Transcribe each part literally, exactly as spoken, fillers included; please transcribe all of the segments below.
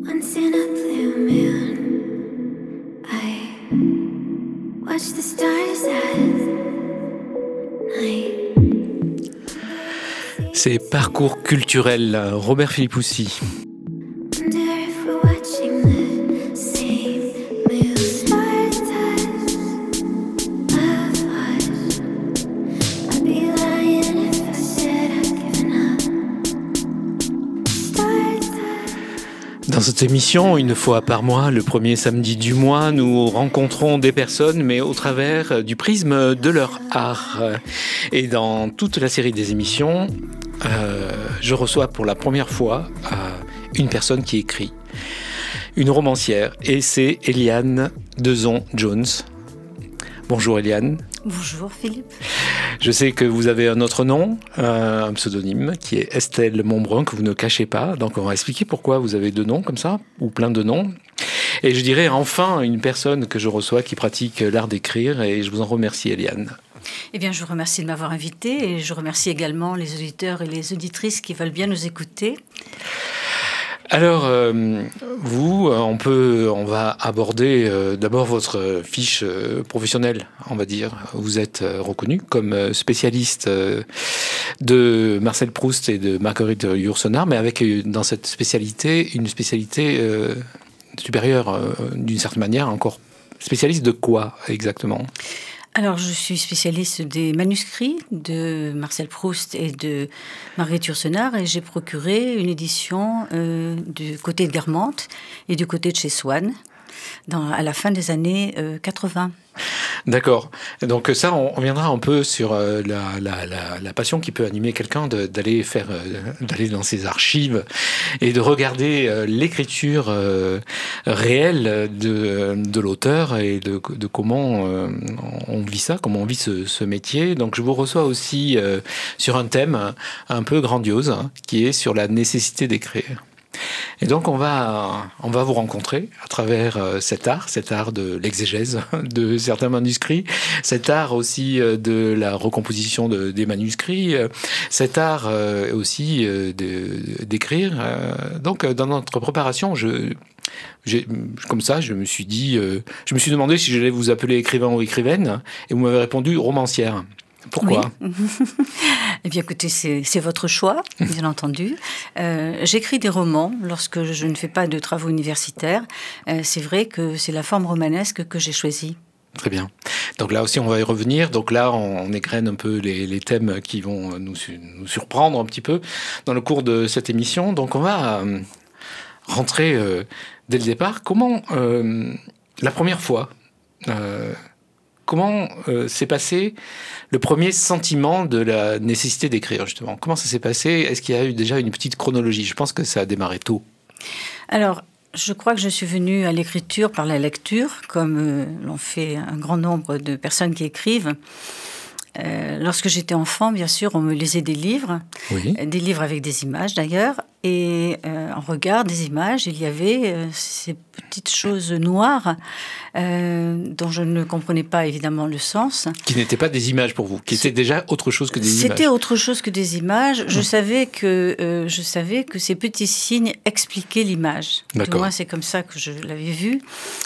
Once in a blue moon, I watch the stars at night. C'est Parcours culturel, Robert Philippoussi. Wonder if we're watching the same moon. Stars touch love us. I'd be lying if I said I'd given up. Stars touch. Dans cette émission, une fois par mois, le premier samedi du mois, nous rencontrons des personnes, mais au travers du prisme de leur art. Et dans toute la série des émissions, euh, je reçois pour la première fois euh, une personne qui écrit, une romancière, et c'est Eliane Dezon-Jones. Bonjour Eliane. Bonjour Philippe. Je sais que vous avez un autre nom, un pseudonyme, qui est Estelle Montbrun, que vous ne cachez pas. Donc on va expliquer pourquoi vous avez deux noms comme ça, ou plein de noms. Et je dirais enfin une personne que je reçois qui pratique l'art d'écrire, et je vous en remercie Eliane. Eh bien, je vous remercie de m'avoir invité et je remercie également les auditeurs et les auditrices qui veulent bien nous écouter. Alors, euh, vous, on peut, on va aborder euh, d'abord votre fiche euh, professionnelle, on va dire. Vous êtes euh, reconnu comme spécialiste euh, de Marcel Proust et de Marguerite Yourcenar, mais avec euh, dans cette spécialité une spécialité euh, supérieure, euh, d'une certaine manière, encore spécialiste de quoi exactement ? Alors, je suis spécialiste des manuscrits de Marcel Proust et de Marguerite Yourcenar et j'ai procuré une édition euh, du côté de Guermantes et du côté de chez Swann dans, à la fin des années euh, quatre-vingts. D'accord. Donc ça, on reviendra un peu sur euh, la, la, la, la passion qui peut animer quelqu'un de, d'aller faire, euh, d'aller dans ses archives et de regarder euh, l'écriture euh, réelle de, de l'auteur et de, de comment euh, on vit ça, comment on vit ce, ce métier. Donc je vous reçois aussi euh, sur un thème un peu grandiose, hein, qui est sur la nécessité d'écrire. Et donc on va, on va vous rencontrer à travers euh, cet art, cet art de l'exégèse de certains manuscrits, cet art aussi euh, de la recomposition de, des manuscrits, euh, cet art euh, aussi euh, de, d'écrire. Euh, donc dans notre préparation, je, j'ai, comme ça, je me suis dit, euh, je me suis demandé si j'allais vous appeler écrivain ou écrivaine, et vous m'avez répondu romancière. Pourquoi ? Oui. Eh bien, écoutez, c'est, c'est votre choix, bien entendu. Euh, j'écris des romans lorsque je ne fais pas de travaux universitaires. Euh, c'est vrai que c'est la forme romanesque que j'ai choisie. Très bien. Donc là aussi, on va y revenir. Donc là, on, on égrène un peu les, les thèmes qui vont nous, nous surprendre un petit peu dans le cours de cette émission. Donc on va euh, rentrer euh, dès le départ. Comment, euh, la première fois... Euh, Comment euh, s'est passé le premier sentiment de la nécessité d'écrire, justement ? Comment ça s'est passé ? Est-ce qu'il y a eu déjà une petite chronologie ? Je pense que ça a démarré tôt. Alors, je crois que je suis venue à l'écriture par la lecture, comme euh, l'ont fait un grand nombre de personnes qui écrivent. Euh, lorsque j'étais enfant, bien sûr, on me lisait des livres, oui. des livres avec des images d'ailleurs, et euh, en regard des images, il y avait euh, ces petites choses noires euh, dont je ne comprenais pas évidemment le sens. Qui n'étaient pas des images pour vous, qui étaient déjà autre chose que des C'était images. C'était autre chose que des images. Je, mmh. savais que, euh, je savais que ces petits signes expliquaient l'image. D'accord. Du moins, c'est comme ça que je l'avais vu.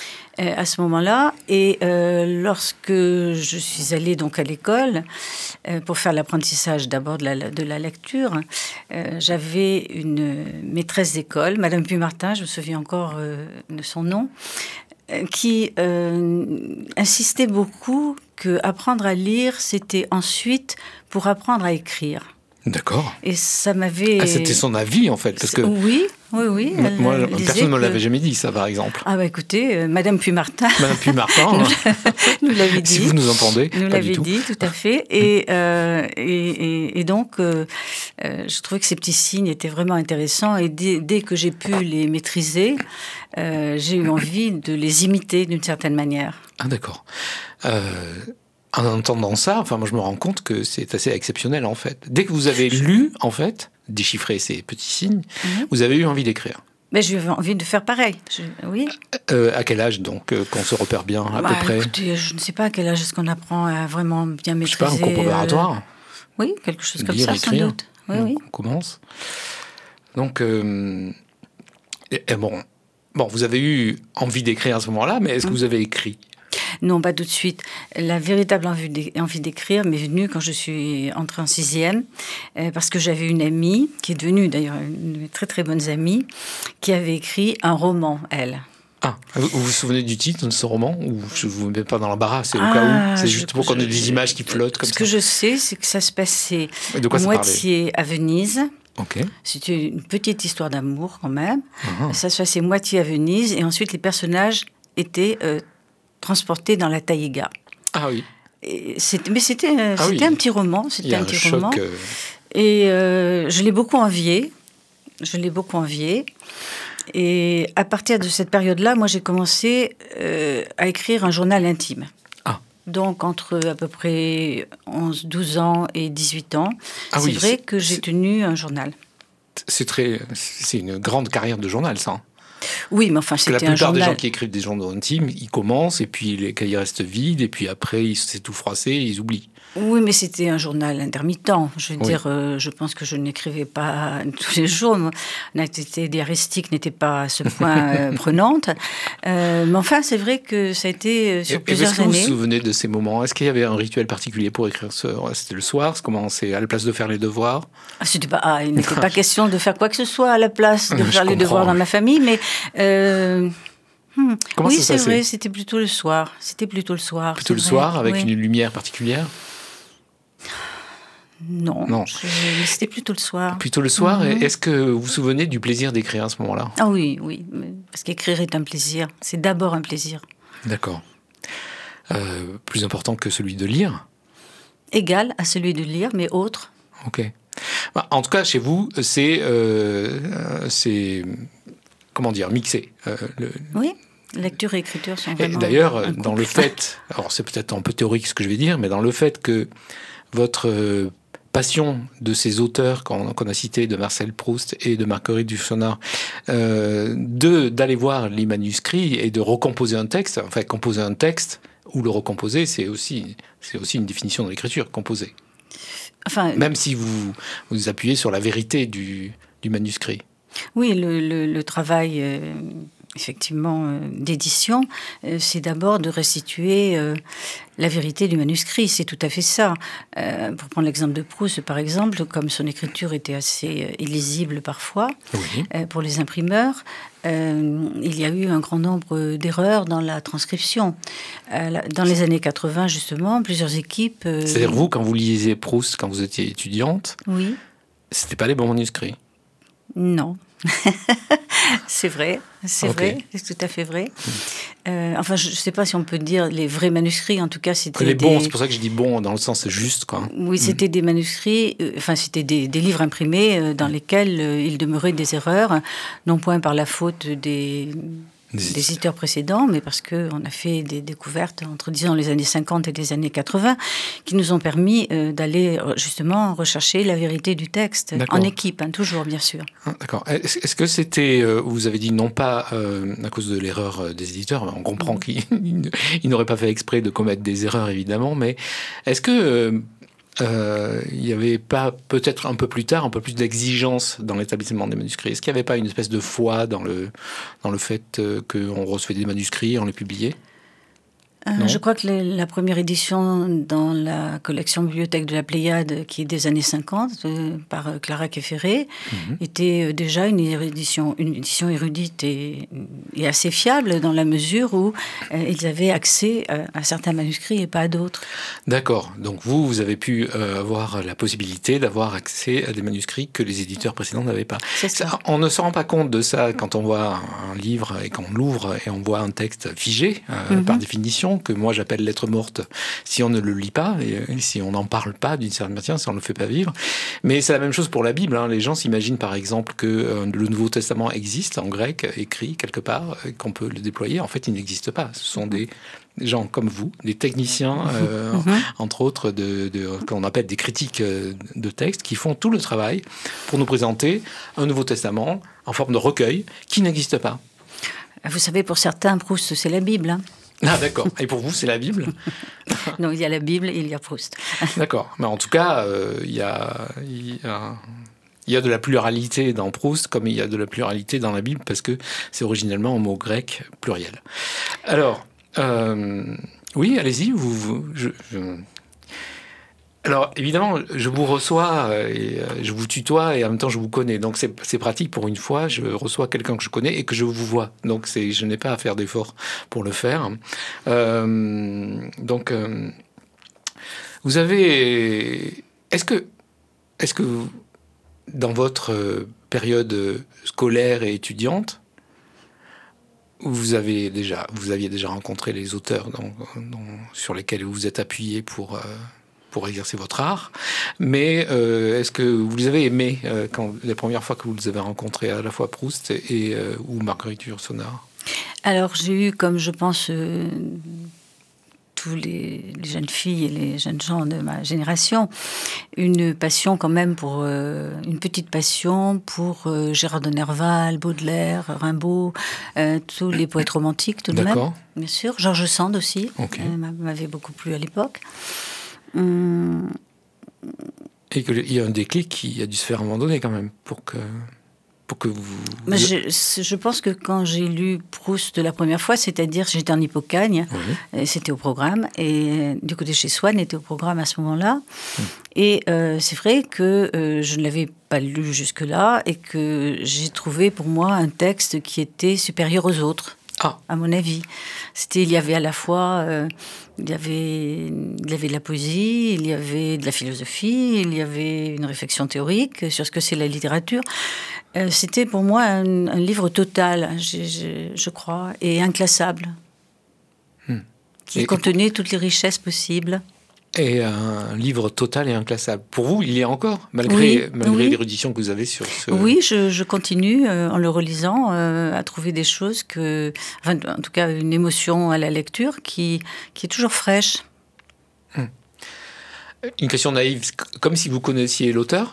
À ce moment-là, et euh, lorsque je suis allée donc à l'école euh, pour faire l'apprentissage d'abord de la, de la lecture, euh, j'avais une maîtresse d'école, Madame Puy-Martin, je me souviens encore euh, de son nom, euh, qui euh, insistait beaucoup que apprendre à lire, c'était ensuite pour apprendre à écrire. D'accord. Et ça m'avait... Ah, c'était son avis, en fait, parce que... Oui, oui, oui. Elle, moi, personne ne me que... l'avait jamais dit, ça, par exemple. Ah, bah écoutez, euh, Madame Puy-Martin... Madame Puy-Martin, nous, nous l'avait dit. Si vous nous entendez, nous pas l'avait du tout. dit, tout à fait. Et, euh, et, et, et donc, euh, euh, je trouvais que ces petits signes étaient vraiment intéressants. Et dès, dès que j'ai pu les maîtriser, euh, j'ai eu envie de les imiter d'une certaine manière. Ah, d'accord. Euh... En entendant ça, enfin, moi, je me rends compte que c'est assez exceptionnel, en fait. Dès que vous avez lu, en fait, déchiffré ces petits signes, mm-hmm. vous avez eu envie d'écrire. Mais j'ai eu envie de faire pareil, je, oui. Euh, à quel âge, donc, euh, qu'on se repère bien, à bah, peu près ? Écoutez, je ne sais pas à quel âge est-ce qu'on apprend à vraiment bien maîtriser... Je sais pas, un cours préparatoire euh... Oui, quelque chose comme Lire, ça, écrire. sans doute. Oui, donc, oui. On commence. Donc, euh, et, et bon... bon, vous avez eu envie d'écrire à ce moment-là, mais est-ce que vous avez écrit ? Non, pas tout de suite. La véritable envie d'écrire m'est venue quand je suis entrée en sixième, euh, parce que j'avais une amie, qui est devenue d'ailleurs une très très bonne amie, qui avait écrit un roman, elle. Ah, vous vous souvenez du titre de ce roman, ou je ne vous mets pas dans l'embarras, c'est au ah, cas où, c'est juste je, pour qu'on ait je, des images qui flottent comme ce ça. Ce que je sais, c'est que ça se passait de quoi à ça moitié parlait à Venise. Okay. C'était une petite histoire d'amour quand même. Uh-huh. Ça se passait moitié à Venise, et ensuite les personnages étaient euh, transportés dans la taïga. Ah oui. Et c'était, mais c'était, ah c'était oui. un petit roman. C'était un, un petit choc, roman. Euh... Et euh, je l'ai beaucoup envié. Je l'ai beaucoup envié. Et à partir de cette période-là, moi, j'ai commencé euh, à écrire un journal intime. Ah. Donc, entre à peu près onze, douze ans et dix-huit ans, ah c'est oui, vrai c'est, que j'ai c'est... tenu un journal. C'est, très, c'est une grande carrière de journal, ça. Oui, mais enfin, Parce c'était un journal... que la plupart des gens qui écrivent des journaux intimes, ils commencent, et puis les cahiers restent vides, et puis après, ils, c'est tout froissé, et ils oublient. Oui, mais c'était un journal intermittent. Je veux oui. dire, euh, je pense que je n'écrivais pas tous les jours. Mon activité diaristique n'était pas à ce point euh, prenante. Euh, mais enfin, c'est vrai que ça a été sur et, plusieurs est-ce années. Est-ce que vous vous souvenez de ces moments ? Est-ce qu'il y avait un rituel particulier pour écrire ce... C'était le soir ? Comment c'est à la place de faire les devoirs ? ah, c'était pas, ah, il n'était pas question de faire quoi que ce soit à la place de faire je les comprends. devoirs dans ma famille, mais... Euh, Hmm. Comment oui, ça c'est passait ? vrai, c'était plutôt le soir. C'était plutôt le soir. Plutôt le vrai. soir, avec oui. une lumière particulière ? Non, non. Je, c'était plutôt le soir. Plutôt le soir. Mm-hmm. Et est-ce que vous vous souvenez du plaisir d'écrire à ce moment-là ? Ah oui, oui. Parce qu'écrire est un plaisir. C'est d'abord un plaisir. D'accord. Euh, plus important que celui de lire ? Égal à celui de lire, mais autre. Ok. En tout cas, chez vous, c'est... Euh, c'est comment dire, mixé. Euh, le... Oui, lecture et écriture sont vraiment... Et d'ailleurs, dans le fait, alors c'est peut-être un peu théorique ce que je vais dire, mais dans le fait que votre euh, passion de ces auteurs qu'on, qu'on a cités, de Marcel Proust et de Marguerite Yourcenar, euh, de, d'aller voir les manuscrits et de recomposer un texte, enfin composer un texte, ou le recomposer, c'est aussi, c'est aussi une définition de l'écriture, composer. Enfin, même si vous vous appuyez sur la vérité du, du manuscrit. Oui, le, le, le travail, euh, effectivement, euh, d'édition, euh, c'est d'abord de restituer euh, la vérité du manuscrit. C'est tout à fait ça. Euh, pour prendre l'exemple de Proust, par exemple, comme son écriture était assez euh, illisible parfois, oui. euh, pour les imprimeurs, euh, il y a eu un grand nombre d'erreurs dans la transcription. Euh, dans les années quatre-vingts, justement, plusieurs équipes... Euh, C'est-à-dire, vous, quand vous lisiez Proust, quand vous étiez étudiante, oui. C'était pas les bons manuscrits. Non. c'est vrai, c'est okay. vrai, c'est tout à fait vrai. Euh, enfin, je ne sais pas si on peut dire les vrais manuscrits, en tout cas, c'était les des... bons, c'est pour ça que je dis bon, dans le sens juste, quoi. Oui, c'était mm. des manuscrits, euh, enfin, c'était des, des livres imprimés euh, dans mm. lesquels euh, il demeurait des erreurs, non point par la faute des... Des, des éditeurs précédents, mais parce qu'on a fait des découvertes entre, disons, les années cinquante et les années quatre-vingts qui nous ont permis euh, d'aller justement rechercher la vérité du texte, D'accord. en équipe, hein, toujours, bien sûr. Ah, d'accord. Est-ce, est-ce que c'était, euh, vous avez dit non pas euh, à cause de l'erreur des éditeurs, on comprend mmh. qu'ils ils n'auraient pas fait exprès de commettre des erreurs, évidemment, mais est-ce que... Euh, Euh, il n'y avait pas, peut-être un peu plus tard, un peu plus d'exigence dans l'établissement des manuscrits. Est-ce qu'il n'y avait pas une espèce de foi dans le, dans le fait euh, qu'on recevait des manuscrits, on les publiait ? Euh, je crois que les, la première édition dans la collection Bibliothèque de la Pléiade, qui est des années cinquante, euh, par euh, Clara Quefferé, mm-hmm. était euh, déjà une édition, une édition érudite et, et assez fiable dans la mesure où euh, ils avaient accès à, à certains manuscrits et pas à d'autres. D'accord. Donc vous, vous avez pu euh, avoir la possibilité d'avoir accès à des manuscrits que les éditeurs précédents n'avaient pas. C'est ça. Ça, on ne se rend pas compte de ça quand on voit un, un livre et qu'on l'ouvre et on voit un texte figé, euh, mm-hmm. par définition, que moi j'appelle lettre morte si on ne le lit pas et, et si on n'en parle pas d'une certaine manière, si on ne le fait pas vivre. Mais c'est la même chose pour la Bible. Hein. Les gens s'imaginent par exemple que euh, le Nouveau Testament existe en grec, écrit quelque part, et qu'on peut le déployer. En fait, il n'existe pas. Ce sont des gens comme vous, des techniciens, euh, mm-hmm. entre autres, de, de, qu'on appelle des critiques de texte, qui font tout le travail pour nous présenter un Nouveau Testament en forme de recueil qui n'existe pas. Vous savez, pour certains, Proust, c'est la Bible, hein. Ah d'accord. Et pour vous, c'est la Bible ? Non, il y a la Bible et il y a Proust. D'accord. Mais en tout cas, euh, il y a, il y a, il y a de la pluralité dans Proust, comme il y a de la pluralité dans la Bible, parce que c'est originellement un mot grec pluriel. Alors, euh, oui, allez-y. Vous, vous, je, je... Alors, évidemment, je vous reçois, et je vous tutoie, et en même temps, je vous connais. Donc, c'est, c'est pratique pour une fois. Je reçois quelqu'un que je connais et que je vous vois. Donc, c'est, je n'ai pas à faire d'effort pour le faire. Euh, donc, euh, vous avez... Est-ce que... Est-ce que vous, dans votre période scolaire et étudiante, vous avez déjà, vous aviez déjà rencontré les auteurs dans, dans, sur lesquels vous vous êtes appuyé pour, euh, pour exercer votre art, mais euh, est-ce que vous les avez aimés euh, quand, les premières fois que vous les avez rencontrés, à la fois Proust et, euh, ou Marguerite Yourcenar? Alors j'ai eu, comme je pense... Euh... tous les, les jeunes filles et les jeunes gens de ma génération, une passion quand même pour... Euh, une petite passion pour euh, Gérard de Nerval, Baudelaire, Rimbaud, euh, tous les poètes romantiques tout de D'accord. même, bien sûr. Georges Sand aussi, okay. euh, m'avait beaucoup plu à l'époque. Hum... Et qu'il y a un déclic qui a dû se faire à un moment donné quand même, pour que... Pour que vous... Mais je, je pense que quand j'ai lu Proust la première fois, c'est-à-dire j'étais en Hippocagne, oui. C'était au programme, et du côté chez Swann était au programme à ce moment-là. Mmh. Et euh, c'est vrai que euh, je ne l'avais pas lu jusque-là, et que j'ai trouvé pour moi un texte qui était supérieur aux autres. Ah. À mon avis. C'était, il y avait à la fois, euh, il y avait, il y avait de la poésie, il y avait de la philosophie, il y avait une réflexion théorique sur ce que c'est la littérature. Euh, c'était pour moi un, un livre total, je, je, je crois, et inclassable, hmm. qui et, contenait toutes les richesses possibles. Et un livre total et inclassable. Pour vous, il y a encore, malgré, oui, malgré oui. l'érudition que vous avez sur ce... Oui, je, je continue, euh, en le relisant, euh, à trouver des choses que... Enfin, en tout cas, une émotion à la lecture qui, qui est toujours fraîche. Hmm. Une question naïve, comme si vous connaissiez l'auteur?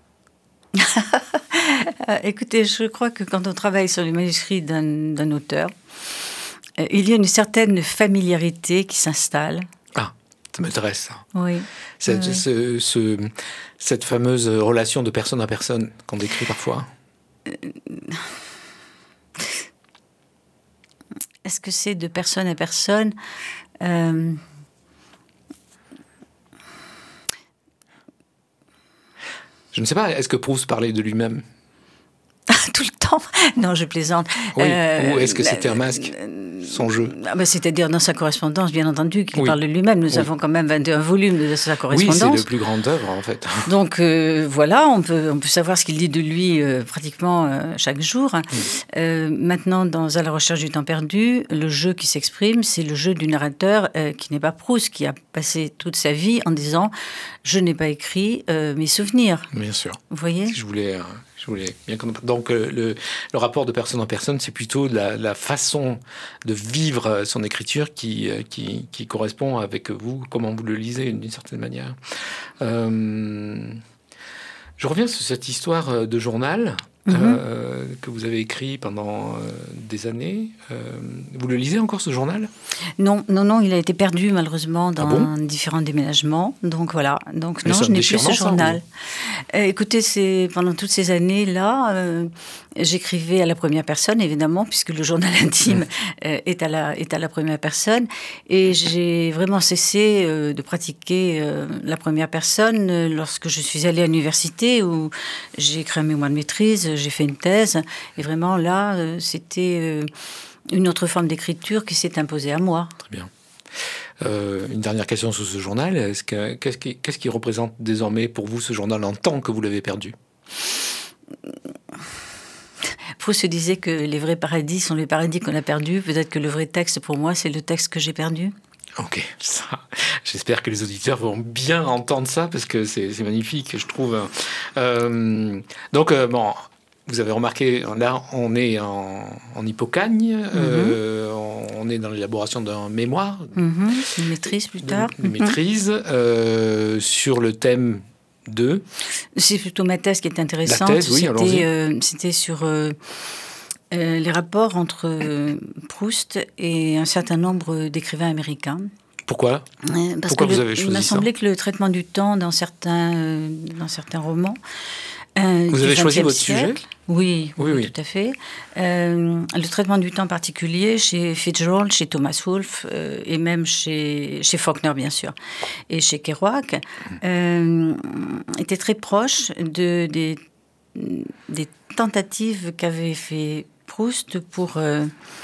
Écoutez, je crois que quand on travaille sur les manuscrits d'un, d'un auteur, euh, il y a une certaine familiarité qui s'installe. Ça m'intéresse, ça. Oui. Cette, oui. Ce, ce, cette fameuse relation de personne à personne qu'on décrit parfois. Est-ce que c'est de personne à personne euh... Je ne sais pas, est-ce que Proust parlait de lui-même? Tout le temps? Non, je plaisante. Oui. Euh, Ou est-ce que c'était un masque, son jeu? Ah ben, c'est-à-dire dans sa correspondance, bien entendu, qu'il oui. parle de lui-même. Nous oui. avons quand même vingt et un volumes de sa correspondance. Oui, c'est le plus grand œuvre, en fait. Donc, euh, voilà, on peut, on peut savoir ce qu'il dit de lui euh, pratiquement euh, chaque jour. Oui. Euh, maintenant, dans À la recherche du temps perdu, le jeu qui s'exprime, c'est le jeu du narrateur euh, qui n'est pas Proust, qui a passé toute sa vie en disant « Je n'ai pas écrit euh, mes souvenirs ». Bien sûr. Vous voyez ? Je voulais... Euh... Je voulais bien qu'on... Donc, euh, le, le rapport de personne en personne, c'est plutôt la, la façon de vivre son écriture qui, qui, qui correspond avec vous, comment vous le lisez d'une certaine manière. Euh, je reviens sur cette histoire de journal mm-hmm. euh, que vous avez écrit pendant euh, des années. Euh, vous le lisez encore, ce journal ? Non, non, non, il a été perdu malheureusement dans ah bon différents déménagements. Donc voilà, donc Mais non, je n'ai plus ce journal. Ça, euh, écoutez, c'est pendant toutes ces années-là, euh, j'écrivais à la première personne, évidemment, puisque le journal intime mmh. euh, est à la est à la première personne, et j'ai vraiment cessé euh, de pratiquer euh, la première personne euh, lorsque je suis allée à l'université où j'ai écrit un mémoire de maîtrise, j'ai fait une thèse, et vraiment là, euh, c'était euh, une autre forme d'écriture qui s'est imposée à moi. Très bien. Euh, une dernière question sur ce journal. Est-ce que, qu'est-ce, qui, qu'est-ce qui représente désormais pour vous ce journal en tant que vous l'avez perdu ? Proust se disait que les vrais paradis sont les paradis qu'on a perdus. Peut-être que le vrai texte pour moi, c'est le texte que j'ai perdu. Ok, ça, j'espère que les auditeurs vont bien entendre ça parce que c'est, c'est magnifique, je trouve. Euh, donc, euh, bon... Vous avez remarqué, là, on est en, en Hippocagne, mm-hmm. euh, on est dans l'élaboration d'un mémoire. Mm-hmm. Une maîtrise plus tard. Une mm-hmm. maîtrise euh, sur le thème de... C'est plutôt ma thèse qui est intéressante. La thèse, oui, c'était, euh, c'était sur euh, euh, les rapports entre euh, Proust et un certain nombre d'écrivains américains. Pourquoi euh, Parce Pourquoi que vous le, avez choisi ça ? Il m'a semblé que le traitement du temps dans certains, euh, dans certains romans Euh, Vous du avez choisi vingtième votre siècle. sujet ? Oui, Oui, oui, oui. tout à fait. Euh, le traitement du temps particulier chez Fitzgerald, chez Thomas Wolfe euh, et même chez, chez Faulkner, bien sûr, et chez Kerouac, euh, était très proche de, des, des tentatives qu'avait fait Proust pour euh,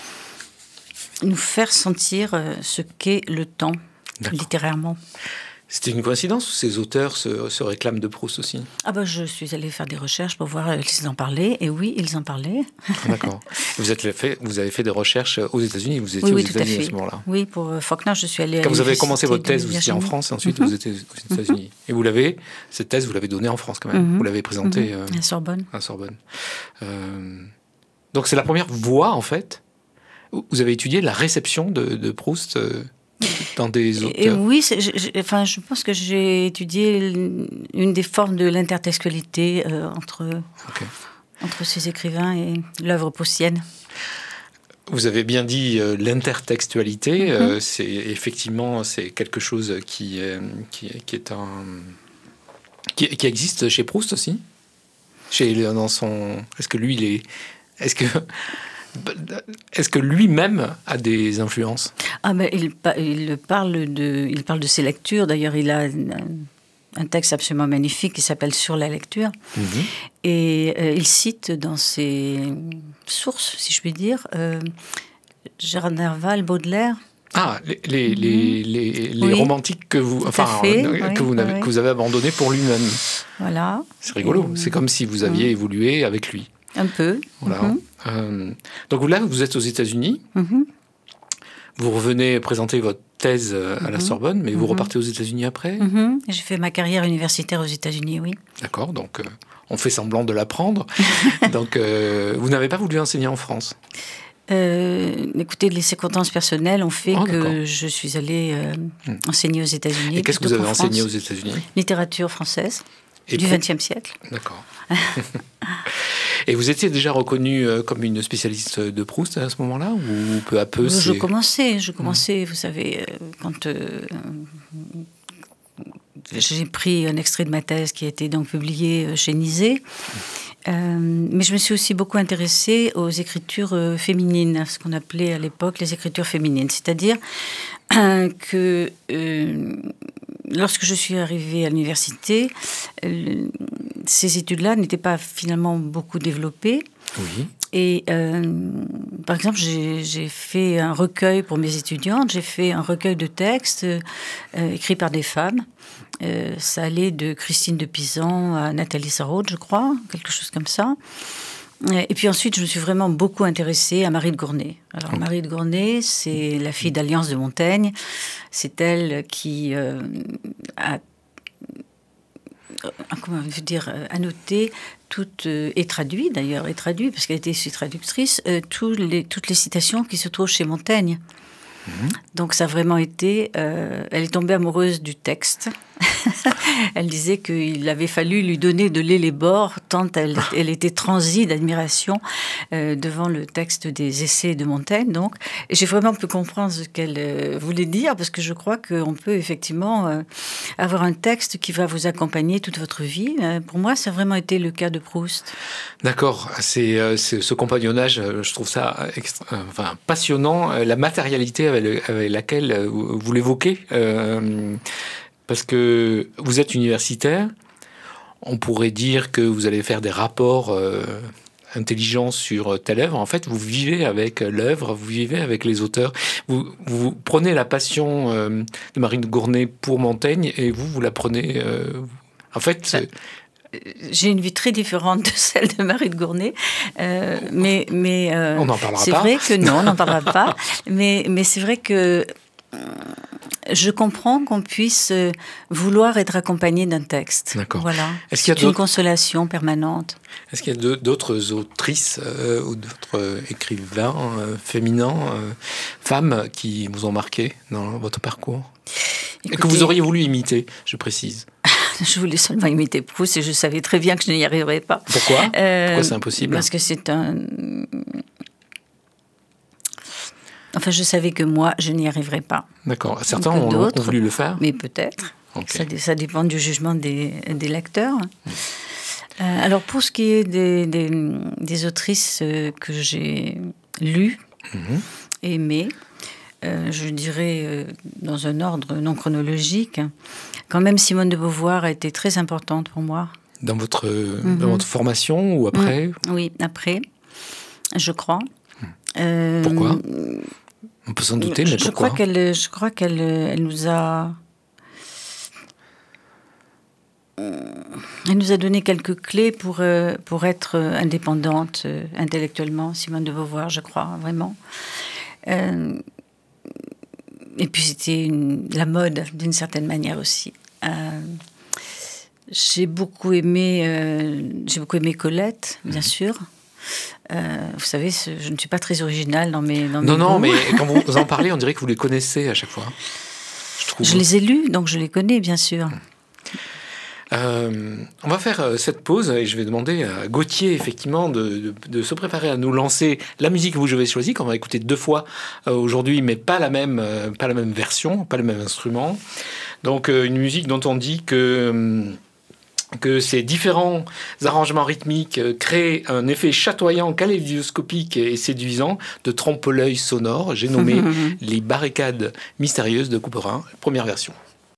nous faire sentir euh, ce qu'est le temps, D'accord. littérairement. C'était une coïncidence ou ces auteurs se, se réclament de Proust aussi ? Ah ben, je suis allée faire des recherches pour voir s'ils en parlaient, et oui, ils en parlaient. D'accord. Vous, êtes fait, vous avez fait des recherches aux États-Unis, vous étiez Oui, oui, aux tout à États-Unis à fait. ce moment-là. Oui, pour euh, Faulkner, je suis allée à Quand vous avez l'université commencé votre thèse, de vous étiez en Virginie. France, et ensuite Mhm. vous étiez aux États-Unis. Et vous l'avez, cette thèse, vous l'avez donnée en France quand même. Mhm. Vous l'avez présentée Mhm. euh, À Sorbonne. à Sorbonne. Euh, donc c'est la première voie, en fait. Vous avez étudié la réception de, de Proust euh, dans des auteurs. Et, et oui, c'est- je, je- enfin, je pense que j'ai étudié une des formes de l'intertextualité euh, entre, Ok. entre ces écrivains et l'œuvre proustienne. Vous avez bien dit euh, l'intertextualité. Mhm. euh, c'est effectivement c'est quelque chose qui, euh, qui, qui est un qui, qui existe chez Proust aussi. Chez dans son. Est-ce que lui il est. Est-ce que est-ce que lui-même a des influences ? Ah ben, il, pa- il parle de, il parle de ses lectures. D'ailleurs, il a un, un texte absolument magnifique qui s'appelle Sur la lecture. Mhm. Et euh, il cite dans ses sources, si je puis dire, euh, Gérard Nerval, Baudelaire. Ah, les, les, les, les, les Oui. romantiques que vous, Tout à enfin, fait, euh, oui, que, vous n'avez- oui. que vous avez abandonnés pour lui-même. Voilà. C'est rigolo. Et- C'est comme si vous aviez évolué avec lui. Un peu. Voilà. Mhm. Euh, donc là, vous êtes aux États-Unis. Mhm. Vous revenez présenter votre thèse euh, à la Mhm. Sorbonne, mais vous Mhm. repartez aux États-Unis après. Mhm. J'ai fait ma carrière universitaire aux États-Unis, oui. D'accord. Donc euh, on fait semblant de l'apprendre. Donc euh, vous n'avez pas voulu enseigner en France. Euh, écoutez, les circonstances personnelles ont fait Oh, que d'accord. je suis allée euh, Hmm. enseigner aux États-Unis. Et qu'est-ce que vous plutôt avez qu'en enseigné aux France. États-Unis ? Littérature française Et du pour- vingtième siècle. D'accord. Et vous étiez déjà reconnue euh, comme une spécialiste de Proust à ce moment-là, ou peu à peu je c'est- commençais, je commençais, vous savez, euh, quand euh, j'ai pris un extrait de ma thèse qui a été donc publié euh, chez Nizet. Euh, mais je me suis aussi beaucoup intéressée aux écritures euh, féminines, ce qu'on appelait à l'époque les écritures féminines. C'est-à-dire euh, que euh, lorsque je suis arrivée à l'université, euh, ces études-là n'étaient pas finalement beaucoup développées. Oui. Et euh, par exemple, j'ai j'ai fait un recueil pour mes étudiantes, j'ai fait un recueil de textes euh, écrits par des femmes. Euh, ça allait de Christine de Pisan à Nathalie Sarraute, je crois, quelque chose comme ça. Et puis ensuite, je me suis vraiment beaucoup intéressée à Marie de Gournay. Alors, Marie de Gournay, c'est la fille d'Alliance de Montaigne. C'est elle qui euh, a, comment je veux dire, annoté toutes, euh, et traduit d'ailleurs, et traduit, parce qu'elle était aussi traductrice, euh, tous les, toutes les citations qui se trouvent chez Montaigne. Mmh. Donc ça a vraiment été... Euh, elle est tombée amoureuse du texte. Elle disait qu'il avait fallu lui donner de lait les bords, tant elle, elle était transie d'admiration euh, devant le texte des essais de Montaigne. Donc, et j'ai vraiment pu comprendre ce qu'elle euh, voulait dire, parce que je crois qu'on peut effectivement euh, avoir un texte qui va vous accompagner toute votre vie. Euh, pour moi, ça a vraiment été le cas de Proust. D'accord, c'est, euh, c'est ce compagnonnage, euh, je trouve ça extra, euh, enfin, passionnant, euh, la matérialité avec, le, avec laquelle euh, vous, vous l'évoquez, euh, parce que vous êtes universitaire, on pourrait dire que vous allez faire des rapports euh, intelligents sur telle œuvre. En fait, vous vivez avec l'œuvre, vous vivez avec les auteurs, vous, vous prenez la passion euh, de Marie de Gournay pour Montaigne et vous, vous la prenez... Euh, en fait... Ça... J'ai une vie très différente de celle de Marie de Gournay, euh, mais, mais euh, on n'en parlera c'est pas. vrai que non, on n'en parlera pas, mais, mais c'est vrai que euh, je comprends qu'on puisse vouloir être accompagné d'un texte. D'accord. Voilà. Est-ce qu'il y a c'est une consolation permanente. Est-ce qu'il y a d'autres autrices euh, ou d'autres écrivains euh, féminins, euh, femmes qui vous ont marqué dans votre parcours? Écoutez, et que vous auriez voulu imiter, je précise? Je voulais seulement imiter Proust et je savais très bien que je n'y arriverais pas. Pourquoi euh, Pourquoi c'est impossible? Parce que c'est un... Enfin, je savais que moi, je n'y arriverais pas. D'accord. Certains ont, ont voulu le faire? Mais peut-être. Okay. Ça, ça dépend du jugement des, des lecteurs. Mmh. Euh, alors, pour ce qui est des, des, des autrices euh, que j'ai lues mmh. et aimées, euh, je dirais euh, dans un ordre non chronologique, quand même Simone de Beauvoir a été très importante pour moi. Dans votre, mmh. dans votre formation ou après ? mmh. Oui, après, je crois. Mmh. Euh, pourquoi ? On peut s'en douter, mais je pourquoi ? crois qu'elle, Je crois qu'elle elle nous a... Elle nous a donné quelques clés pour, euh, pour être indépendante euh, intellectuellement, Simone de Beauvoir, je crois, vraiment. Euh, et puis c'était une, la mode, d'une certaine manière aussi. Euh, j'ai beaucoup aimé, euh, j'ai beaucoup aimé Colette, bien mmh. sûr. Euh, vous savez, je ne suis pas très originale dans mes dans Non, mes non, goûts. mais quand vous en parlez, on dirait que vous les connaissez à chaque fois. Je trouve. Je les ai lus, donc je les connais, bien sûr. Mmh. Euh, on va faire euh, cette pause et je vais demander à Gauthier effectivement de, de, de se préparer à nous lancer la musique que vous avez choisie, qu'on va écouter deux fois euh, aujourd'hui, mais pas la même, euh, pas la même version, pas le même instrument. Donc euh, une musique dont on dit que que ces différents arrangements rythmiques euh, créent un effet chatoyant, kaléidoscopique et séduisant de trompe-l'œil sonore. J'ai nommé les barricades mystérieuses de Couperin, première version.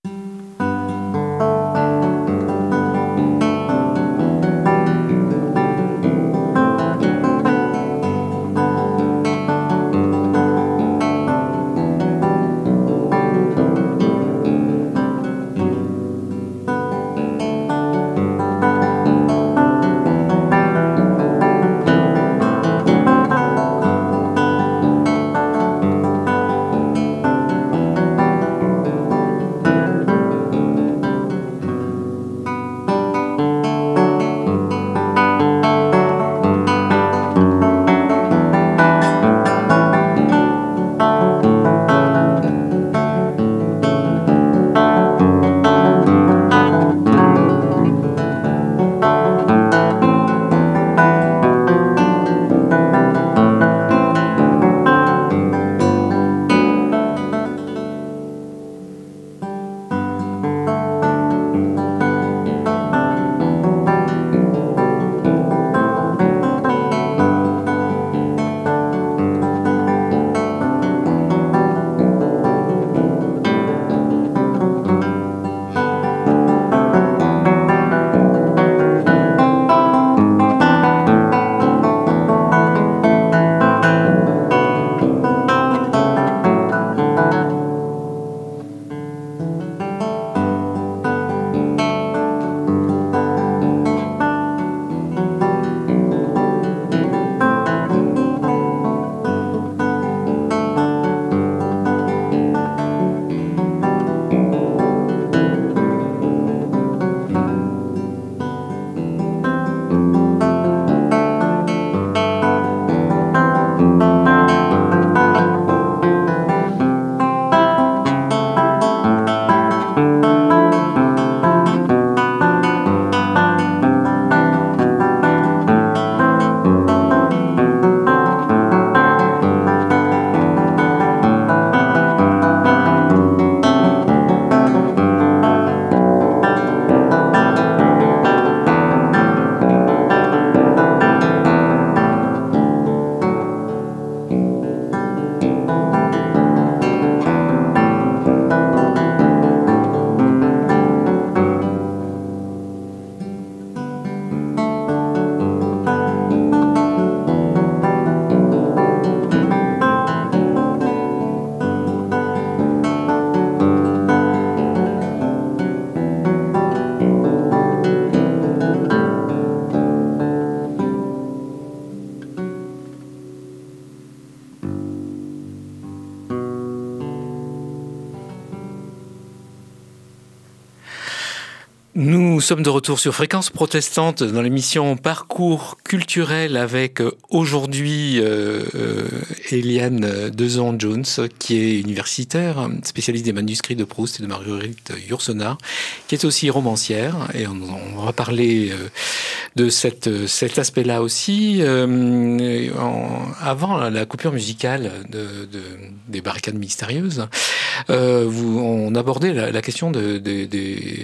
Nous sommes de retour sur Fréquence Protestante dans l'émission Parcours culturel avec aujourd'hui euh, euh, Eliane Dezan-Jones qui est universitaire, spécialiste des manuscrits de Proust et de Marguerite Yourcenar, qui est aussi romancière et on, on va parler euh, de cette, cet aspect-là aussi. Euh, en, avant la coupure musicale de, de, des barricades mystérieuses, euh, vous, on abordait la, la question de, de, de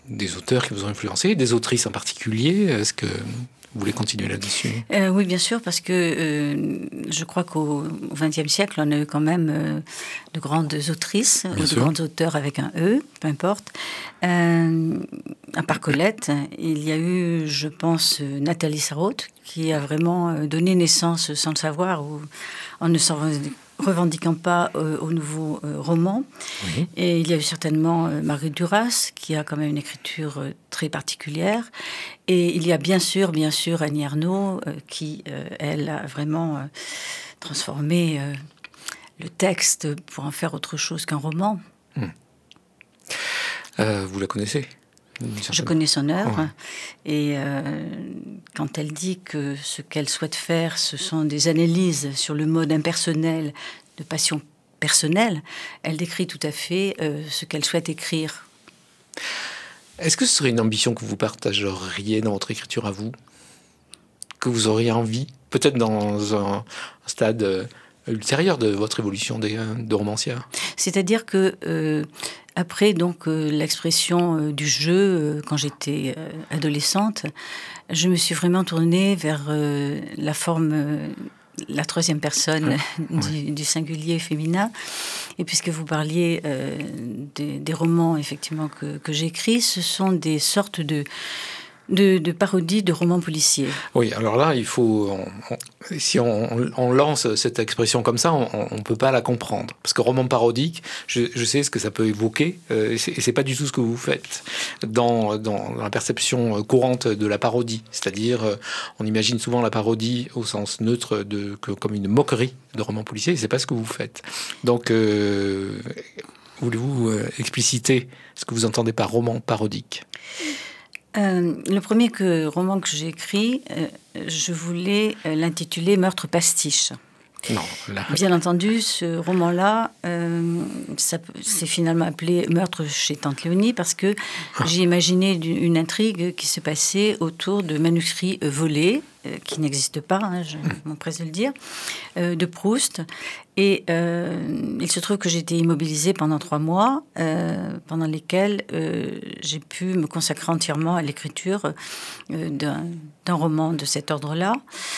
des auteurs qui vous ont influencé, des autrices en particulier. Est-ce que vous voulez continuer là-dessus ? euh, Oui, bien sûr, parce que euh, je crois qu'au vingtième siècle, on a eu quand même euh, de grandes autrices, bien ou de sûr. Grands auteurs avec un E, peu importe. Euh, à part Colette, il y a eu, je pense, Nathalie Sarraute, qui a vraiment donné naissance, sans le savoir, ou en ne s'en revendiquant pas euh, au nouveau euh, roman. Oui. Et il y a eu certainement euh, Marguerite Duras, qui a quand même une écriture euh, très particulière. Et il y a bien sûr, bien sûr, Annie Ernaux, euh, qui, euh, elle, a vraiment euh, transformé euh, le texte pour en faire autre chose qu'un roman. Hum. Euh, vous la connaissez ? Je connais son œuvre, ouais. Et euh, quand elle dit que ce qu'elle souhaite faire, ce sont des analyses sur le mode impersonnel de passion personnelle, elle décrit tout à fait euh, ce qu'elle souhaite écrire. Est-ce que ce serait une ambition que vous partageriez dans votre écriture à vous ? Que vous auriez envie, peut-être dans un, un stade euh, ultérieur de votre évolution de, de romancière ? C'est-à-dire que... Euh, Après, donc, euh, l'expression euh, du jeu, euh, quand j'étais euh, adolescente, je me suis vraiment tournée vers euh, la forme, euh, la troisième personne ouais. du, ouais. du singulier féminin. Et puisque vous parliez euh, des, des romans, effectivement, que, que j'écris, ce sont des sortes de... De, de parodie de romans policiers. Oui, alors là, il faut... On, on, si on, on lance cette expression comme ça, on ne peut pas la comprendre. Parce que roman parodique, je, je sais ce que ça peut évoquer, euh, et ce n'est pas du tout ce que vous faites dans, dans la perception courante de la parodie. C'est-à-dire, euh, on imagine souvent la parodie au sens neutre de, que, comme une moquerie de roman policier, et ce n'est pas ce que vous faites. Donc, euh, voulez-vous euh, expliciter ce que vous entendez par roman parodique ? Euh, le premier que, roman que j'ai écrit, euh, je voulais euh, l'intituler Meurtre pastiche. Non, là... Bien entendu, ce roman-là, euh, ça, c'est finalement appelé Meurtre chez Tante Léonie parce que ah. j'ai imaginé une intrigue qui se passait autour de manuscrits volés, euh, qui n'existent pas, hein, je m'empresse de le dire, euh, de Proust. Et euh, il se trouve que j'ai été immobilisée pendant trois mois, euh, pendant lesquels euh, j'ai pu me consacrer entièrement à l'écriture euh, d'un, d'un roman de cet ordre-là.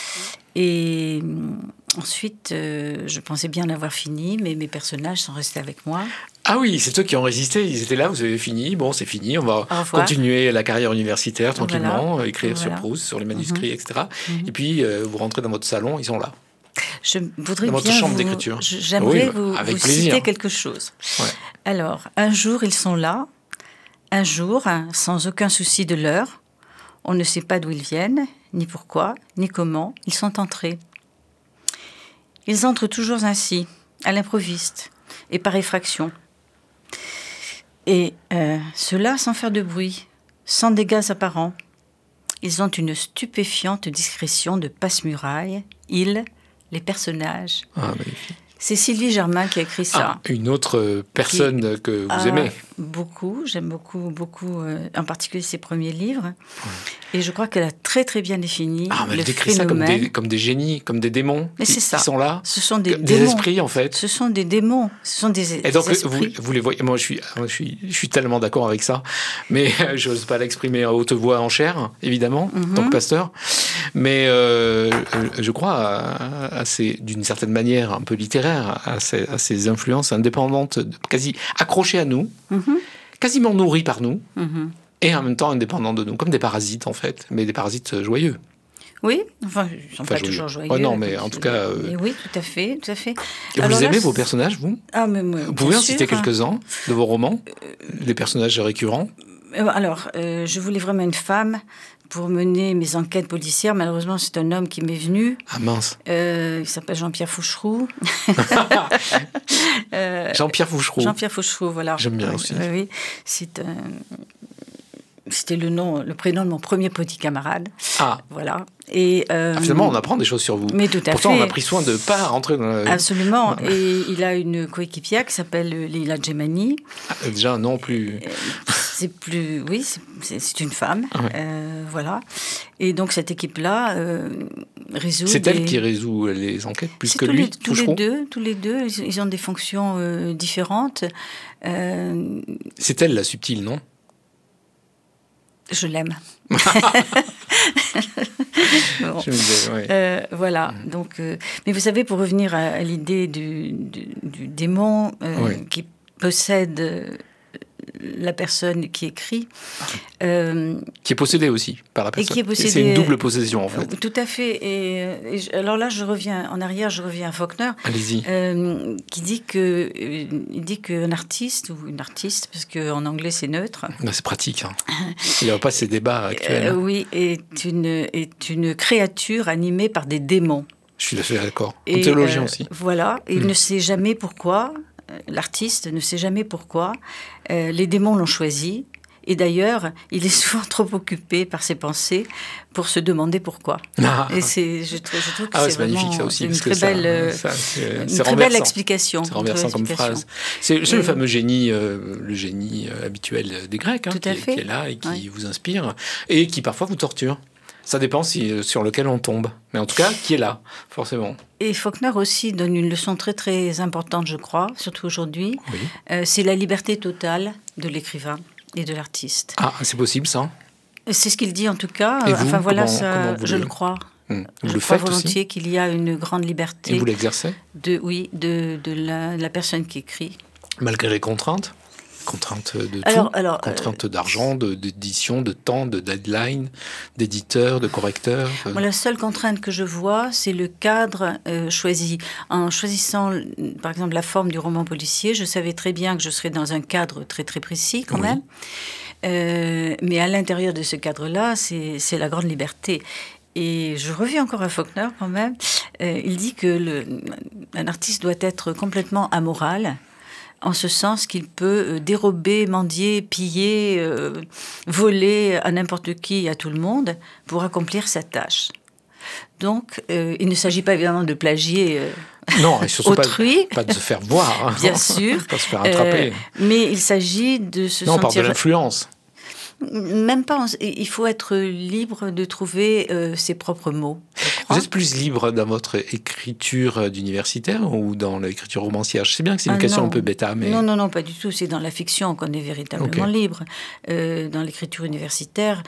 Et ensuite, euh, je pensais bien l'avoir fini, mais mes personnages sont restés avec moi. Ah oui, c'est eux qui ont résisté. Ils étaient là, vous avez fini. Bon, c'est fini. On va continuer la carrière universitaire tranquillement, voilà. écrire voilà. sur Proust, sur les manuscrits, mm-hmm. et cetera. Mm-hmm. Et puis, euh, vous rentrez dans votre salon, ils sont là. Je voudrais dans votre bien chambre vous, d'écriture. J'aimerais oui, vous, avec vous plaisir. citer quelque chose. Ouais. Alors, un jour, ils sont là. Un jour, sans aucun souci de l'heure. On ne sait pas d'où ils viennent, ni pourquoi, ni comment. Ils sont entrés. Ils entrent toujours ainsi, à l'improviste, et par effraction. Et euh, cela sans faire de bruit, sans dégâts apparents. Ils ont une stupéfiante discrétion de passe-muraille. Ils, les personnages. Ah, magnifique. C'est Sylvie Germain qui a écrit ça. Ah, une autre personne qui, que vous ah, aimez. Beaucoup, j'aime beaucoup, beaucoup, euh, en particulier ses premiers livres. Ouais. Et je crois qu'elle a très, très bien défini ah, mais le elle décrit phénomène. ça comme des, comme des génies, comme des démons mais qui, c'est ça. qui sont là. Ce sont des, des démons. esprits, en fait. Ce sont des démons. Ce sont des, Et donc, des esprits. Vous, vous les voyez. Moi, je suis, je suis, je suis tellement d'accord avec ça. Mais je n'ose pas l'exprimer à haute voix en chair, évidemment, mm-hmm. en tant que pasteur. Mais euh, je crois, à, à ces, d'une certaine manière un peu littéraire, à ces, à ces influences indépendantes, quasi accrochées à nous, mm-hmm. quasiment nourries par nous, mm-hmm. et en même temps indépendantes de nous, comme des parasites en fait, mais des parasites joyeux. Oui, enfin, ils ne sont enfin, pas joyeux. toujours joyeux. Oh non, mais en tout cas... Euh... Mais oui, tout à fait, tout à fait. Et vous aimez là, vos personnages, vous ? Ah, mais moi, vous pouvez en sûr, citer hein. quelques-uns de vos romans, euh, les personnages récurrents ? Alors, euh, je voulais vraiment une femme pour mener mes enquêtes policières. Malheureusement, c'est un homme qui m'est venu. Ah mince. Euh, il s'appelle Jean-Pierre Foucheroux. euh, Jean-Pierre Foucheroux. Jean-Pierre Foucheroux, voilà. J'aime bien aussi. Euh, oui, c'est un... C'était le nom, le prénom de mon premier petit camarade. Ah. Voilà. Et euh, ah, finalement, on apprend des choses sur vous. Mais tout à Pourtant, fait. on a pris soin de ne pas rentrer dans la... Absolument. Ah. Et il a une coéquipière qui s'appelle Leila Djemani. Ah, déjà, non plus... C'est plus... Oui, c'est, c'est une femme. Ah ouais. euh, voilà. Et donc, cette équipe-là euh, résout... C'est des... elle qui résout les enquêtes, plus c'est que tous lui, les, tous les deux, tous les deux, ils, ils ont des fonctions euh, différentes. Euh... C'est elle, la subtile, non ? Je l'aime. Bon. Je me disais, ouais. euh, voilà. Mmh. Donc, euh, mais vous savez, pour revenir à, à l'idée du, du, du démon euh, oui. qui possède euh, la personne qui écrit. Euh, qui est possédée aussi par la personne. Et qui est possédée, c'est une double possession, en fait. Tout à fait. Et, et alors là, je reviens en arrière, je reviens à Faulkner. Allez-y. Euh, qui dit que, il dit qu'un artiste, ou une artiste, parce qu'en anglais, c'est neutre. Ben, c'est pratique. Hein. Il n'y a pas ces débats actuels. Euh, oui, est une, est une créature animée par des démons. Je suis d'accord. Un théologien euh, aussi. Voilà. Et mmh. il ne sait jamais pourquoi. L'artiste ne sait jamais pourquoi. Euh, les démons l'ont choisi. Et d'ailleurs, il est souvent trop occupé par ses pensées pour se demander pourquoi. Ah. Et c'est, je, trouve, je trouve que ah ouais, c'est, c'est magnifique, ça aussi, une très belle, euh, ça, c'est, une c'est très belle explication. C'est renversant comme phrase. C'est, c'est et... le fameux génie, euh, le génie habituel des Grecs, hein, qui, est, qui est là et qui ouais. vous inspire et qui parfois vous torture. Ça dépend si, sur lequel on tombe. Mais en tout cas, qui est là, forcément. Et Faulkner aussi donne une leçon très, très importante, je crois, surtout aujourd'hui. Oui. Euh, c'est la liberté totale de l'écrivain et de l'artiste. Ah, c'est possible, ça ? C'est ce qu'il dit, en tout cas. Et vous, enfin, voilà, comment, ça, comment vous je le... le crois. Hum. Vous je le crois faites volontiers aussi qu'il y a une grande liberté. Et vous l'exercez ? de, Oui, de, de la, la personne qui écrit. Malgré les contraintes ? Contraintes de alors, tout, alors, contraintes euh, d'argent, de, d'édition, de temps, de deadline, d'éditeur, de correcteur. De... Moi, la seule contrainte que je vois, c'est le cadre euh, choisi. En choisissant, par exemple, la forme du roman policier, je savais très bien que je serais dans un cadre très très précis quand oui. même. Euh, mais à l'intérieur de ce cadre-là, c'est, c'est la grande liberté. Et je reviens encore à Faulkner quand même. Euh, il dit que le, un artiste doit être complètement amoral. En ce sens qu'il peut dérober, mendier, piller, euh, voler à n'importe qui, à tout le monde, pour accomplir sa tâche. Donc, euh, il ne s'agit pas évidemment de plagier euh, non, et surtout autrui. Pas, pas de se faire voir. Hein. Bien sûr. Pas se faire attraper. Euh, mais il s'agit de se non, sentir... Non, on parle de l'influence. Même pas. Il faut être libre de trouver euh, ses propres mots. Vous êtes plus libre dans votre écriture d'universitaire ou dans l'écriture romancière ? Je sais bien que c'est une ah question non. un peu bêta, mais... Non, non, non, pas du tout. C'est dans la fiction qu'on est véritablement okay. libre. Euh, dans l'écriture universitaire,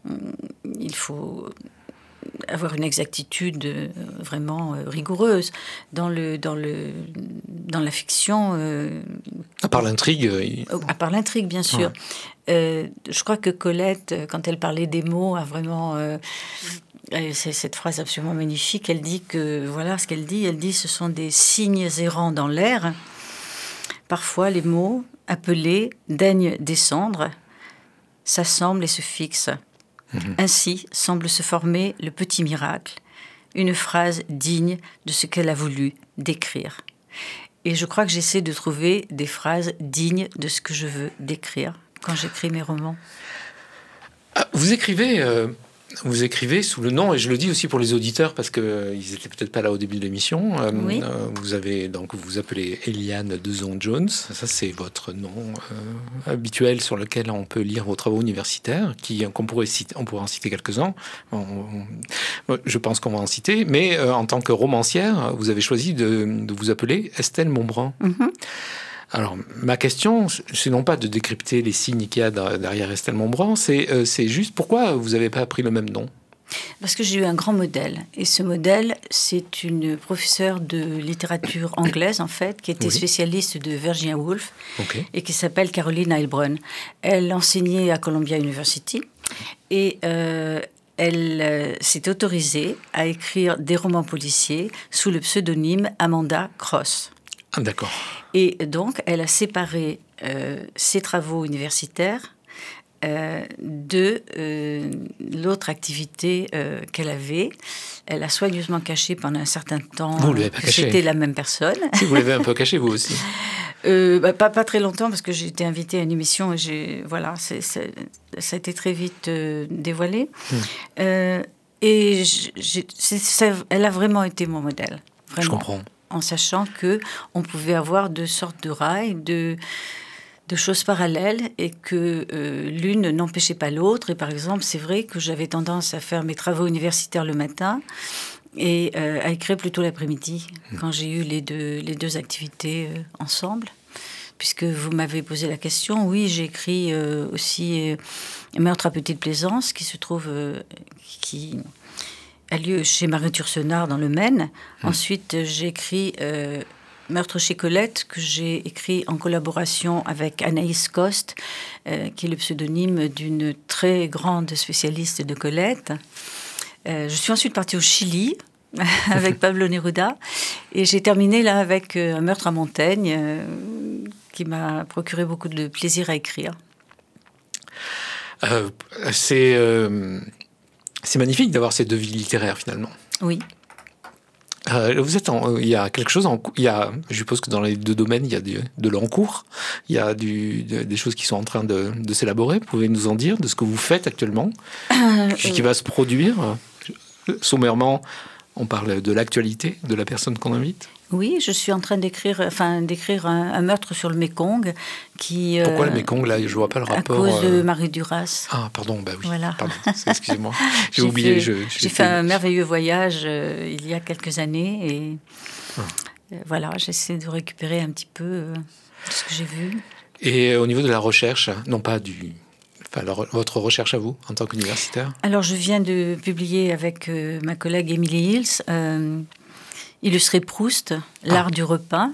il faut avoir une exactitude vraiment rigoureuse. Dans, le, dans, le, dans la fiction... Euh, à part l'intrigue il... À part l'intrigue, bien sûr. Ouais. Euh, je crois que Colette, quand elle parlait des mots, a vraiment... Euh, c'est cette phrase absolument magnifique. Elle dit que... Voilà ce qu'elle dit. Elle dit ce sont des signes errants dans l'air. Parfois, les mots appelés daignent descendre, s'assemblent et se fixent. Mmh. Ainsi semble se former le petit miracle, une phrase digne de ce qu'elle a voulu décrire. Et je crois que j'essaie de trouver des phrases dignes de ce que je veux décrire quand j'écris mes romans. Vous écrivez, euh, vous écrivez sous le nom, et je le dis aussi pour les auditeurs parce qu'ils euh, n'étaient peut-être pas là au début de l'émission. Euh, oui. euh, vous avez donc vous vous appelez Eliane Dezon-Jones. Ça, c'est votre nom euh, habituel sur lequel on peut lire vos travaux universitaires, qui qu'on pourrait citer, on pourrait en citer quelques-uns. On, on, je pense qu'on va en citer. Mais euh, en tant que romancière, vous avez choisi de, de vous appeler Estelle Montbrun. Mm-hmm. Alors, ma question, c'est non pas de décrypter les signes qu'il y a derrière Estelle Montbrun, c'est, euh, c'est juste pourquoi vous n'avez pas pris le même nom ? Parce que j'ai eu un grand modèle. Et ce modèle, c'est une professeure de littérature anglaise, en fait, qui était oui. spécialiste de Virginia Woolf okay. et qui s'appelle Caroline Heilbronn. Elle enseignait à Columbia University et euh, elle euh, s'est autorisée à écrire des romans policiers sous le pseudonyme Amanda Cross. Ah, d'accord. Et donc, elle a séparé euh, ses travaux universitaires euh, de euh, l'autre activité euh, qu'elle avait. Elle a soigneusement caché pendant un certain temps vous l'avez pas que caché. C'était la même personne. Si, vous l'avez un peu caché, vous aussi. euh, bah, pas, pas très longtemps, parce que j'ai été invitée à une émission et j'ai, voilà, c'est, c'est, ça a été très vite euh, dévoilé. Hmm. Euh, et j'ai, c'est, ça, elle a vraiment été mon modèle. Vraiment. Je comprends. En sachant que on pouvait avoir deux sortes de rails, de, de choses parallèles, et que euh, l'une n'empêchait pas l'autre. Et par exemple, c'est vrai que j'avais tendance à faire mes travaux universitaires le matin et euh, à écrire plutôt l'après-midi, mmh. quand j'ai eu les deux, les deux activités euh, ensemble. puisque vous m'avez posé la question, oui, j'ai écrit euh, aussi euh, Meurtre à petite plaisance, qui se trouve, euh, qui a lieu chez Marie Turcenard dans le Maine. Mmh. Ensuite, j'ai écrit euh, Meurtre chez Colette, que j'ai écrit en collaboration avec Anaïs Coste, euh, qui est le pseudonyme d'une très grande spécialiste de Colette. Euh, je suis ensuite partie au Chili avec Pablo Neruda, et j'ai terminé là avec euh, un meurtre à Montaigne euh, qui m'a procuré beaucoup de plaisir à écrire. Euh, c'est, euh, c'est magnifique d'avoir ces deux vies littéraires finalement. Oui. Euh, vous êtes en, il y a quelque chose en, il y a, je suppose que dans les deux domaines il y a du, de l'encours, il y a du, de, des choses qui sont en train de, de s'élaborer. Vous pouvez nous en dire de ce que vous faites actuellement, euh, ce qui va se produire. Sommairement, on parle de l'actualité de la personne qu'on invite. Oui, je suis en train d'écrire, enfin, d'écrire un, un meurtre sur le Mékong. Qui, Pourquoi euh, le Mékong, là? Je ne vois pas le rapport. À cause de euh... Marie Duras. Ah, pardon, bah oui. Voilà. Pardon, excusez-moi. J'ai, j'ai oublié. Fait, je, j'ai, j'ai fait un merveilleux voyage euh, il y a quelques années. Et ah. euh, voilà, j'essaie de récupérer un petit peu euh, ce que j'ai vu. Et euh, au niveau de la recherche, non pas du... Enfin, alors, votre recherche à vous, en tant qu'universitaire? Alors, je viens de publier avec euh, ma collègue Émilie Hills, euh, Illustrer Proust, l'art ah. du repas,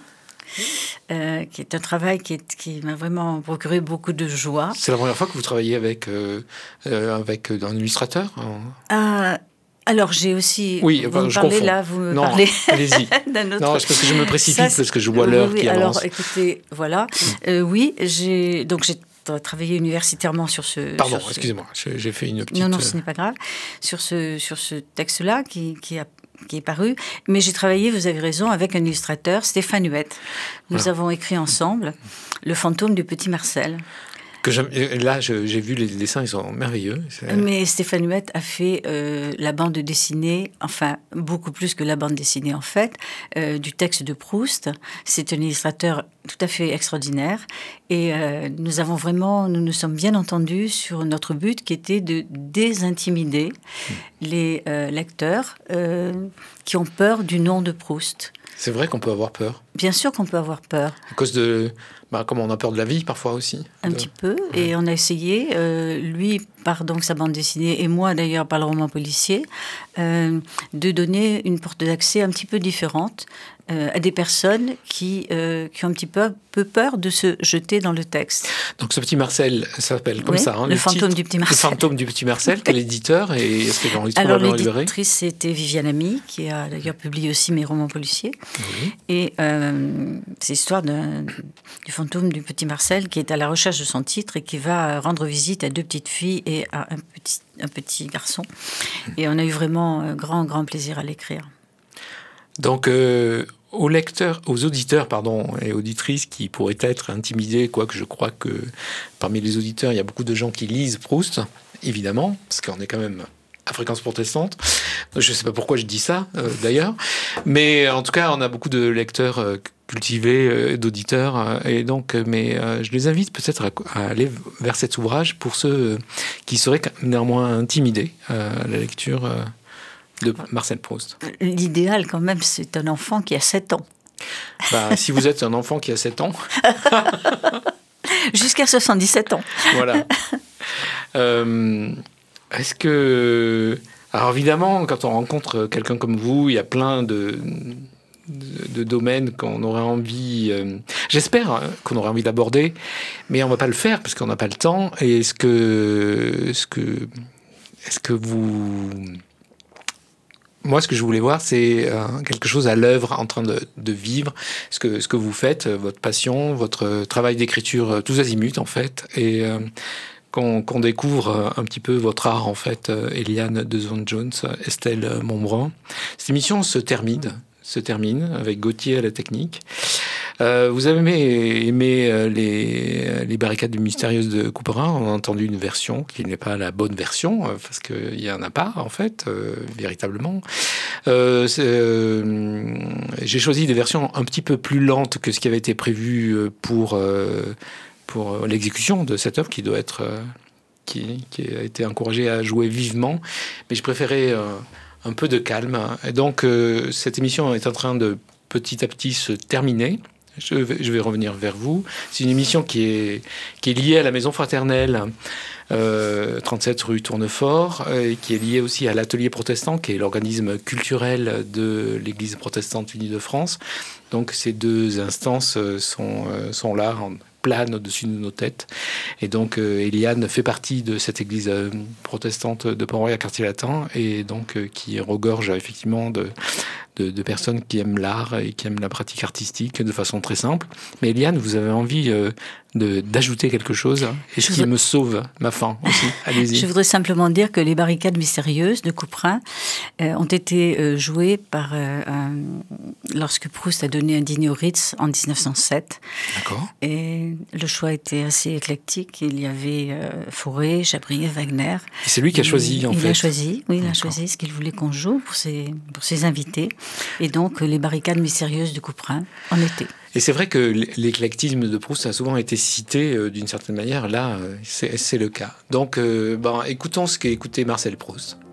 euh, qui est un travail qui, est, qui m'a vraiment procuré beaucoup de joie. C'est la première fois que vous travaillez avec, euh, euh, avec un illustrateur en... ah, Alors, j'ai aussi... Oui, vous me je parlez confonds. là, vous me non, parlez allez-y. d'un autre... Non, c'est parce que je me précipite, Ça, parce que je vois oui, l'heure oui, qui alors, avance. Alors, écoutez, voilà. Euh, oui, j'ai... Donc, j'ai travaillé universitairement sur ce... Pardon, sur excusez-moi, ce... j'ai fait une petite... Non, non, ce n'est pas grave. Sur ce, sur ce texte-là, qui, qui, a, qui est paru. Mais j'ai travaillé, vous avez raison, avec un illustrateur, Stéphane Huette. Nous voilà. avons écrit ensemble Le fantôme du petit Marcel. Que là, je, j'ai vu les dessins, ils sont merveilleux. C'est... Mais Stéphane Huette a fait euh, la bande dessinée, enfin, beaucoup plus que la bande dessinée, en fait, euh, du texte de Proust. C'est un illustrateur tout à fait extraordinaire. Et euh, nous avons vraiment, nous nous sommes bien entendus sur notre but qui était de désintimider mmh. les euh, lecteurs euh, qui ont peur du nom de Proust. C'est vrai qu'on peut avoir peur. Bien sûr qu'on peut avoir peur. À cause de... Bah, comme on a peur de la vie, parfois aussi. Un de... petit peu. Ouais. Et on a essayé, euh, lui par donc sa bande dessinée, et moi d'ailleurs par le roman policier, euh, de donner une porte d'accès un petit peu différente euh, à des personnes qui, euh, qui ont un petit peu, peu peur de se jeter dans le texte. Donc ce petit Marcel, ça s'appelle comme oui, ça. Hein, le, le fantôme titre, du petit Marcel. Le fantôme du petit Marcel, quel éditeur et est-ce que dans Alors l'éditrice, c'était Viviane Ami, qui a d'ailleurs publié aussi mes romans policiers. Oui. Et euh, c'est l'histoire d'un, du fantôme du petit Marcel qui est à la recherche de son titre et qui va rendre visite à deux petites filles et à un petit, un petit garçon. Et on a eu vraiment un grand, grand plaisir à l'écrire. Donc, euh, aux lecteurs, aux auditeurs, pardon, et auditrices qui pourraient être intimidés, quoique je crois que parmi les auditeurs, il y a beaucoup de gens qui lisent Proust, évidemment, parce qu'on est quand même à fréquence protestante. Je ne sais pas pourquoi je dis ça, euh, d'ailleurs. Mais en tout cas, on a beaucoup de lecteurs euh, cultivés, euh, d'auditeurs. Euh, et donc, mais euh, je les invite peut-être à, à aller vers cet ouvrage pour ceux euh, qui seraient néanmoins intimidés euh, à la lecture euh, de Marcel Proust. L'idéal, quand même, c'est un enfant qui a sept ans. Bah, si vous êtes un enfant qui a sept ans... Jusqu'à soixante-dix-sept ans. Voilà. Euh, est-ce que... Alors évidemment, quand on rencontre quelqu'un comme vous, il y a plein de, de, de domaines qu'on aurait envie... Euh, j'espère hein, qu'on aurait envie d'aborder, mais on ne va pas le faire parce qu'on n'a pas le temps. Et est-ce que... Est-ce que, est-ce que vous... Moi, ce que je voulais voir, c'est euh, quelque chose à l'œuvre, en train de, de vivre, ce que, ce que vous faites, votre passion, votre travail d'écriture, tous azimuts, en fait, et euh, qu'on, qu'on découvre un petit peu votre art, en fait, euh, Eliane Dezon-Jones, Estelle Montbrun. Cette émission se termine, se termine avec Gauthier à la technique. Euh, vous avez aimé, aimé euh, les, les barricades du mystérieuse de Couperin. On a entendu une version qui n'est pas la bonne version, euh, parce qu'il n'y en a pas, en fait, euh, véritablement. Euh, euh, j'ai choisi des versions un petit peu plus lentes que ce qui avait été prévu pour, euh, pour l'exécution de cette œuvre, qui doit être... Euh, qui, qui a été encouragée à jouer vivement. Mais je préférais euh, un peu de calme. Et donc, euh, cette émission est en train de petit à petit se terminer. je vais, je vais revenir vers vous. C'est une émission qui est, qui est liée à la Maison Fraternelle, euh, trente-sept rue Tournefort, et qui est liée aussi à l'Atelier Protestant, qui est l'organisme culturel de l'Église protestante unie de France. Donc ces deux instances sont, sont là, en plane au-dessus de nos têtes. Et donc euh, Eliane fait partie de cette église euh, protestante de Port-Royal, quartier latin, et donc euh, qui regorge effectivement de, de, de personnes qui aiment l'art et qui aiment la pratique artistique de façon très simple. Mais Eliane, vous avez envie euh, de, d'ajouter quelque chose, hein, et ce qui voudrais... me sauve ma faim aussi. Allez-y. Je voudrais simplement dire que les barricades mystérieuses de Couperin euh, ont été euh, jouées par, euh, un, lorsque Proust a donné un dîner au Ritz en dix-neuf cent sept. D'accord. Et le choix était assez éclectique. Il y avait euh, Fauré, Chabrier, Wagner. Et c'est lui qui a choisi, il, en il fait. Il a choisi, oui, il D'accord. a choisi ce qu'il voulait qu'on joue pour ses, pour ses invités. Et donc, les barricades mystérieuses de Couperin en étaient. Et c'est vrai que l'éclectisme de Proust a souvent été cité euh, d'une certaine manière. Là, euh, c'est, c'est le cas. Donc, euh, ben, écoutons ce qu'a écouté Marcel Proust.